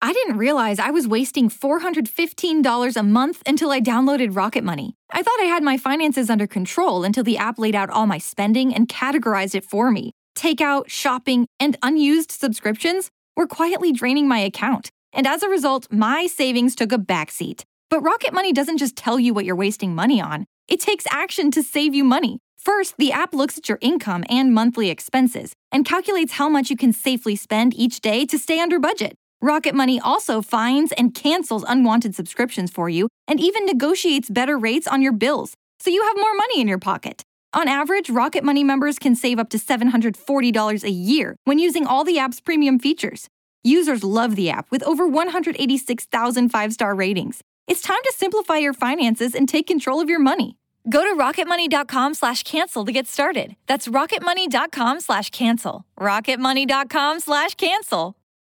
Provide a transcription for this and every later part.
I didn't realize I was wasting $415 a month until I downloaded Rocket Money. I thought I had my finances under control until the app laid out all my spending and categorized it for me. Takeout, shopping, and unused subscriptions were quietly draining my account. And as a result, my savings took a backseat. But Rocket Money doesn't just tell you what you're wasting money on. It takes action to save you money. First, the app looks at your income and monthly expenses and calculates how much you can safely spend each day to stay under budget. Rocket Money also finds and cancels unwanted subscriptions for you and even negotiates better rates on your bills, so you have more money in your pocket. On average, Rocket Money members can save up to $740 a year when using all the app's premium features. Users love the app with over 186,000 five-star ratings. It's time to simplify your finances and take control of your money. Go to rocketmoney.com/cancel to get started. That's rocketmoney.com/cancel. rocketmoney.com/cancel.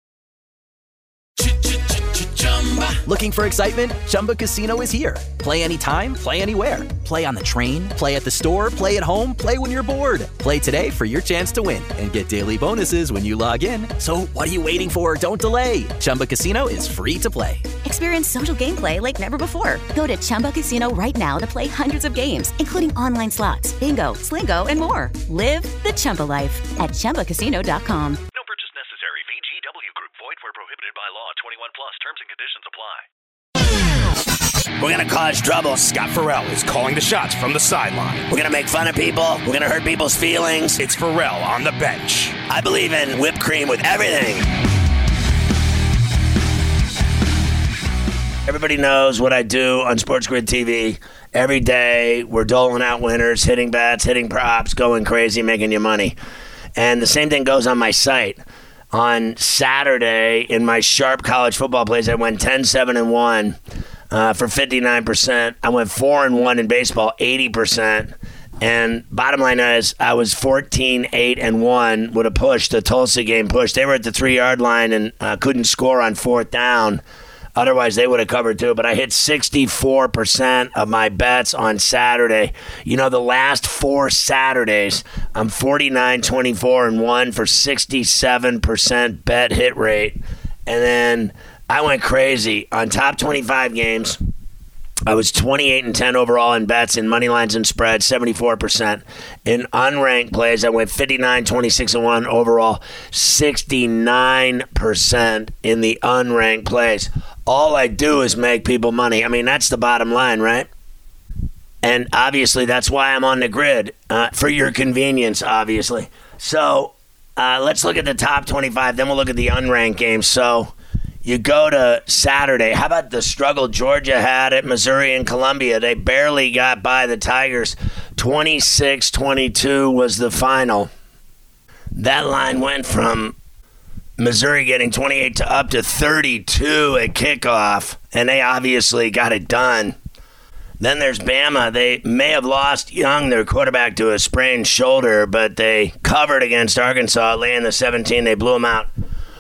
Looking for excitement? Chumba Casino is here. Play anytime, play anywhere. Play on the train, play at the store, play at home, play when you're bored. Play today for your chance to win and get daily bonuses when you log in. So what are you waiting for? Don't delay. Chumba Casino is free to play. Experience social gameplay like never before. Go to Chumba Casino right now to play hundreds of games, including online slots, bingo, Slingo, and more. Live the Chumba life at ChumbaCasino.com. No purchase necessary. VGW Group. Void where prohibited by law. 21 plus. Terms and conditions apply. We're going to cause trouble. Scott Farrell is calling the shots from the sideline. We're going to make fun of people. We're going to hurt people's feelings. It's Farrell on the bench. I believe in whipped cream with everything. Everybody knows what I do on Sports Grid TV. Every day, we're doling out winners, hitting bets, hitting props, going crazy, making you money. And the same thing goes on my site. On Saturday, in my sharp college football plays, I went 10-7-1 for 59%. I went 4-1 in baseball, 80%. And bottom line is, I was 14-8-1 with a push, the Tulsa game push. They were at the 3-yard line and couldn't score on fourth down. Otherwise, they would have covered too. But I hit 64% of my bets on Saturday. You know, the last 4 Saturdays, I'm 49-24-1 for 67% bet hit rate. And then I went crazy. On top 25 games, I was 28-10 overall in bets, in money lines and spreads, 74%. In unranked plays, I went 59-26-1 overall, 69% in the unranked plays. All I do is make people money. I mean, that's the bottom line, right? And obviously, that's why I'm on the grid, for your convenience, obviously. So let's look at the top 25, then we'll look at the unranked games. So you go to Saturday. How about the struggle Georgia had at Missouri and Columbia? They barely got by the Tigers. 26-22 was the final. That line went from Missouri getting 28 to up to 32 at kickoff, and they obviously got it done. Then there's Bama. They may have lost Young, their quarterback, to a sprained shoulder, but they covered against Arkansas, laying the 17. They blew them out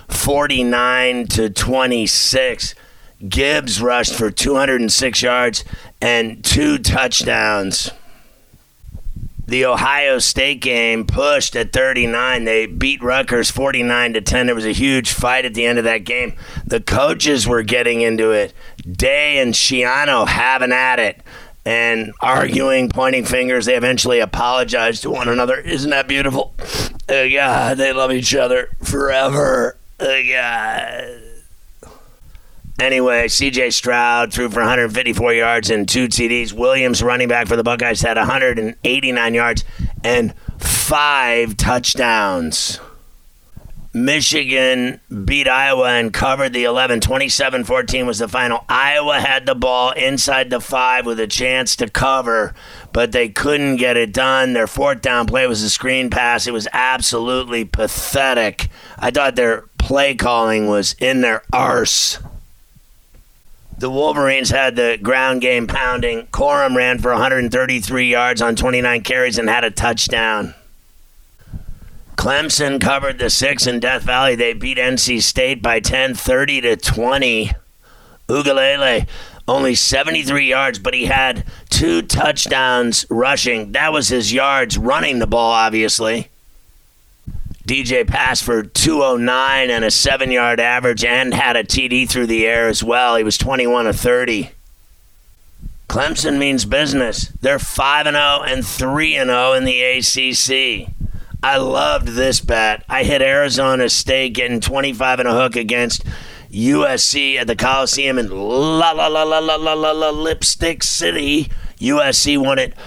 49-26. Gibbs rushed for 206 yards and 2 touchdowns. The Ohio State game pushed at 39. They beat Rutgers 49-10. There was a huge fight at the end of that game. The coaches were getting into it. Day and Schiano having at it and arguing, pointing fingers. They eventually apologized to one another. Isn't that beautiful? Yeah, they love each other forever. Yeah. Anyway, C.J. Stroud threw for 154 yards and 2 TDs. Williams, running back for the Buckeyes, had 189 yards and 5 touchdowns. Michigan beat Iowa and covered the 11. 27-14 was the final. Iowa had the ball inside the 5 with a chance to cover, but they couldn't get it done. Their 4th down play was a screen pass. It was absolutely pathetic. I thought their play calling was in their arse. The Wolverines had the ground game pounding. Corum ran for 133 yards on 29 carries and had a touchdown. Clemson covered the 6 in Death Valley. They beat NC State by 10, 30-20. Ugalele, only 73 yards, but he had 2 touchdowns rushing. That was his yards running the ball, obviously. DJ passed for 209 and a 7-yard average and had a TD through the air as well. He was 21 of 30. Clemson means business. They're 5-0 and 3-0 in the ACC. I loved this bet. I hit Arizona State getting 25 and a hook against USC at the Coliseum in Lipstick City. USC won it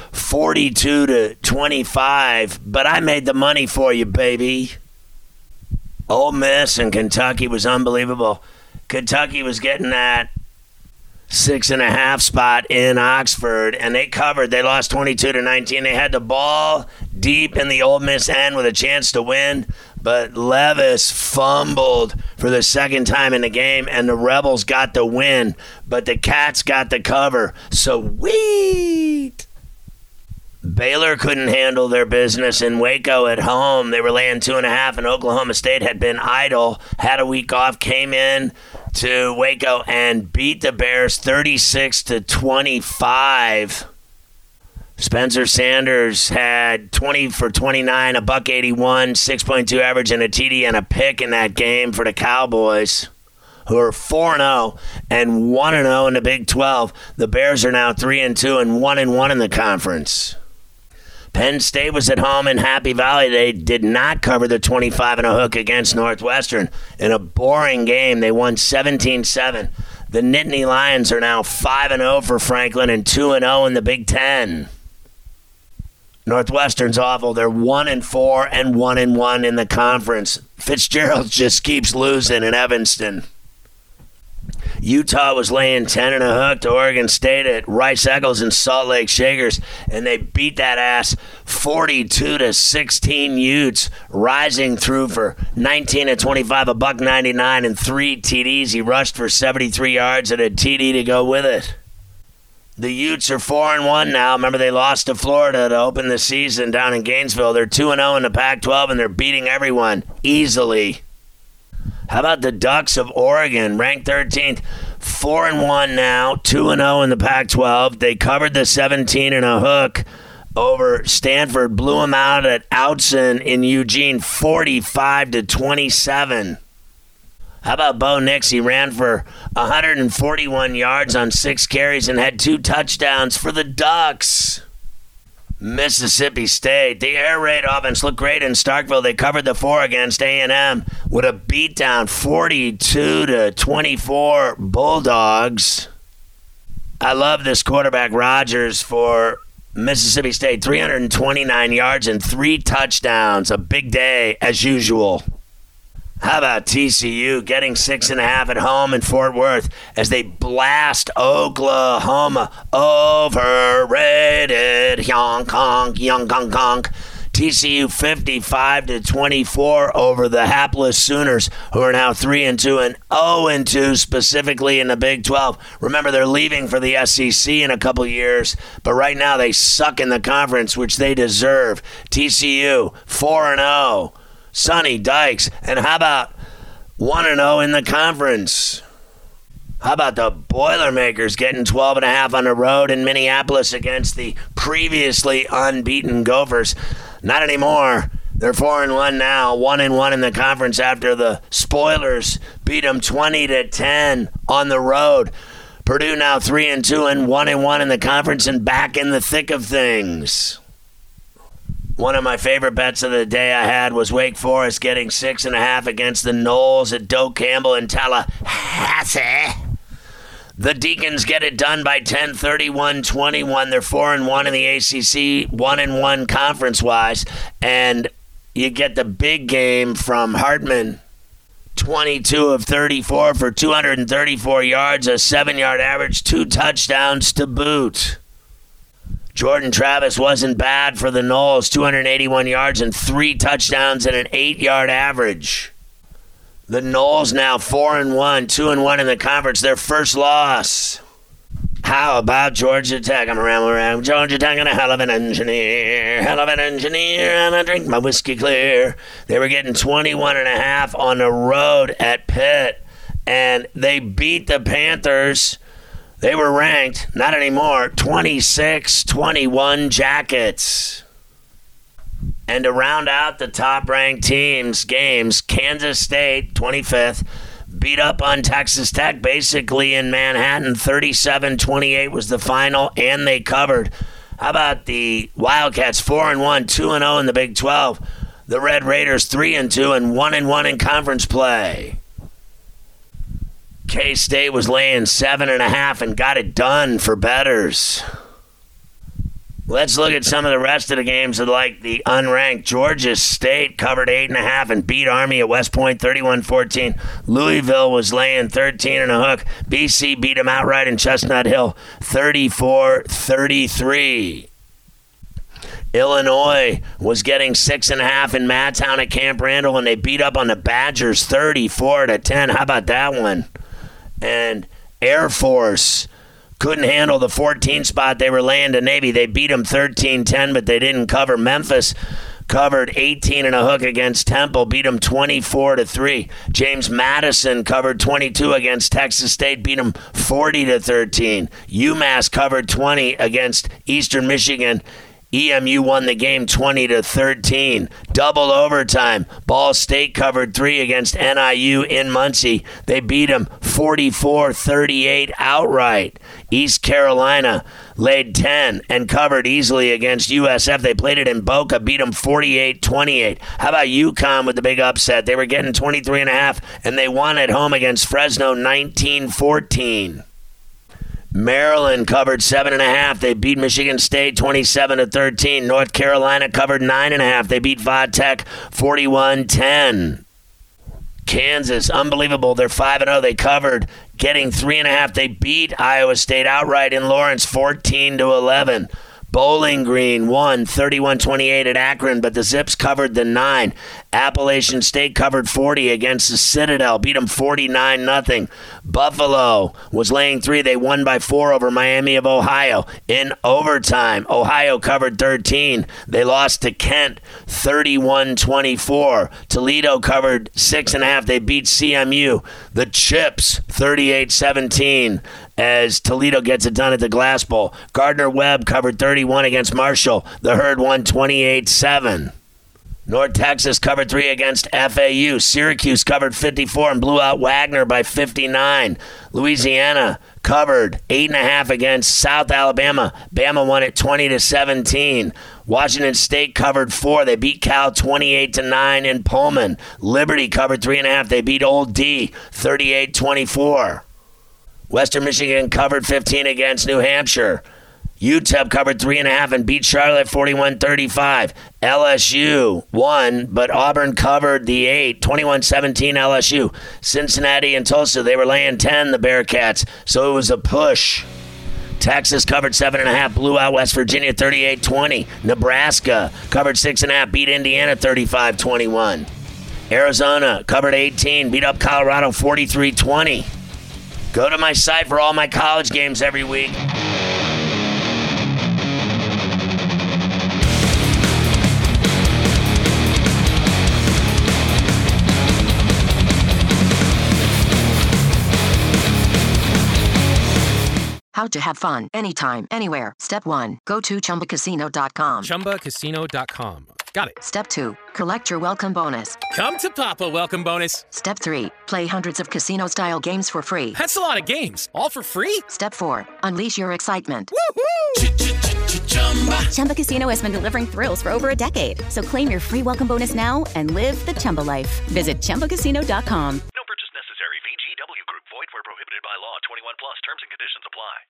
42-25, but I made the money for you, baby. Ole Miss and Kentucky was unbelievable. Kentucky was getting that 6.5 spot in Oxford, and they covered. They lost 22-19. They had the ball deep in the Ole Miss end with a chance to win, but Levis fumbled for the second time in the game, and the Rebels got the win, but the Cats got the cover. Sweet! Baylor couldn't handle their business in Waco at home. They were laying 2.5, and Oklahoma State had been idle, had a week off, came in to Waco and beat the Bears 36-25. Spencer Sanders had 20 for 29, a $181, 6.2 average, and a TD and a pick in that game for the Cowboys, who are 4-0 and 1-0 in the Big 12. The Bears are now 3-2 and 1-1 in the conference. Penn State was at home in Happy Valley. They did not cover the 25 and a hook against Northwestern. In a boring game, they won 17-7. The Nittany Lions are now 5-0 for Franklin and 2-0 in the Big Ten. Northwestern's awful. They're 1-4 and 1-1 in the conference. Fitzgerald just keeps losing in Evanston. Utah was laying 10 and a hook to Oregon State at Rice Eccles and Salt Lake Shakers, and they beat that ass 42-16 Utes, rising through for 19 of 25, a $199, and 3 TDs. He rushed for 73 yards and a TD to go with it. The Utes are 4-1 now. Remember, they lost to Florida to open the season down in Gainesville. They're 2-0 in the Pac-12, and they're beating everyone easily. How about the Ducks of Oregon, ranked 13th, 4-1 now, 2-0 in the Pac-12. They covered the 17 and a hook over Stanford, blew them out at Outson in Eugene, 45-27. How about Bo Nix? He ran for 141 yards on 6 carries and had 2 touchdowns for the Ducks. Mississippi State, the air raid offense looked great in Starkville. They covered the 4 against A&M with a beatdown, 42-24 Bulldogs. I love this quarterback, Rogers, for Mississippi State, 329 yards and 3 touchdowns. A big day, as usual. How about TCU getting 6.5 at home in Fort Worth as they blast Oklahoma? Overrated. Young Kong. TCU 55-24 over the hapless Sooners, who are now 3-2 and 0-2 specifically in the Big 12. Remember, they're leaving for the SEC in a couple years, but right now they suck in the conference, which they deserve. TCU 4-0. Sonny Dykes. And how about 1-0 in the conference? How about the Boilermakers getting 12.5 on the road in Minneapolis against the previously unbeaten Gophers? Not anymore. They're 4-1 now, 1-1 in the conference after the Spoilers beat them 20-10 on the road. Purdue now 3-2 and 1-1 in the conference and back in the thick of things. One of my favorite bets of the day I had was Wake Forest getting 6.5 against the Noles at Doak Campbell in Tallahassee. The Deacons get it done by 10, 31-21. They're 4-1 in the ACC, 1-1 conference-wise. And you get the big game from Hartman, 22 of 34 for 234 yards, a 7-yard average, 2 touchdowns to boot. Jordan Travis wasn't bad for the Noles, 281 yards and 3 touchdowns and an 8-yard average. The Noles now 4-1, 2-1 in the conference, their first loss. How about Georgia Tech? I'm around Georgia Tech and a hell of an engineer, and I drink my whiskey clear. They were getting 21.5 on the road at Pitt, and they beat the Panthers. They were ranked, not anymore, 26-21 Jackets. And to round out the top-ranked teams' games, Kansas State, 25th, beat up on Texas Tech basically in Manhattan. 37-28 was the final, and they covered. How about the Wildcats, 4-1, 2-0 in the Big 12. The Red Raiders, 3-2 and 1-1 in conference play. K-State was laying 7.5 and got it done for bettors. Let's look at some of the rest of the games like the unranked. Georgia State covered 8.5 and beat Army at West Point 31-14. Louisville was laying 13 and a hook. BC beat them outright in Chestnut Hill 34-33. Illinois was getting 6.5 in Madtown at Camp Randall, and they beat up on the Badgers 34-10. How about that one? And Air Force couldn't handle the 14 spot they were laying to Navy. They beat them 13-10, but they didn't cover. Memphis covered 18 and a hook against Temple, beat them 24-3. James Madison covered 22 against Texas State, beat them 40-13. UMass covered 20 against Eastern Michigan. EMU won the game 20-13. Double overtime. Ball State covered 3 against NIU in Muncie. They beat them 44-38 outright. East Carolina laid 10 and covered easily against USF. They played it in Boca, beat them 48-28. How about UConn with the big upset? They were getting 23.5, and they won at home against Fresno 19-14. Maryland covered 7.5. They beat Michigan State 27-13. North Carolina covered 9.5. They beat Vodtech 41-10. Kansas, unbelievable. They're 5-0. They covered, getting 3.5. They beat Iowa State outright in Lawrence 14-11. Bowling Green won 31-28 at Akron, but the Zips covered the 9. Appalachian State covered 40 against the Citadel, beat them 49-0. Buffalo was laying 3. They won by 4 over Miami of Ohio. In overtime, Ohio covered 13. They lost to Kent 31-24. Toledo covered 6.5. They beat CMU. The Chips 38-17. As Toledo gets it done at the Glass Bowl. Gardner-Webb covered 31 against Marshall. The Herd won 28-7. North Texas covered 3 against FAU. Syracuse covered 54 and blew out Wagner by 59. Louisiana covered 8.5 against South Alabama. Bama won it 20-17. Washington State covered 4. They beat Cal 28-9 in Pullman. Liberty covered 3.5. They beat Old D 38-24. Western Michigan covered 15 against New Hampshire. UTEP covered 3.5 and beat Charlotte 41-35. LSU won, but Auburn covered the 8, 21-17 LSU. Cincinnati and Tulsa, they were laying 10, the Bearcats, so it was a push. Texas covered 7.5, blew out West Virginia 38-20. Nebraska covered 6.5, beat Indiana 35-21. Arizona covered 18, beat up Colorado 43-20. Go to my site for all my college games every week. How to have fun anytime, anywhere. Step 1. Go to ChumbaCasino.com. ChumbaCasino.com. Got it. Step 2. Collect your welcome bonus. Come to Papa welcome bonus. Step 3. Play hundreds of casino-style games for free. That's a lot of games. All for free? Step 4. Unleash your excitement. Woohoo! Chumba Casino has been delivering thrills for over a decade. So claim your free welcome bonus now and live the Chumba life. Visit ChumbaCasino.com. No purchase necessary. VGW Group. Void where prohibited by law. 21 plus. Terms and conditions apply.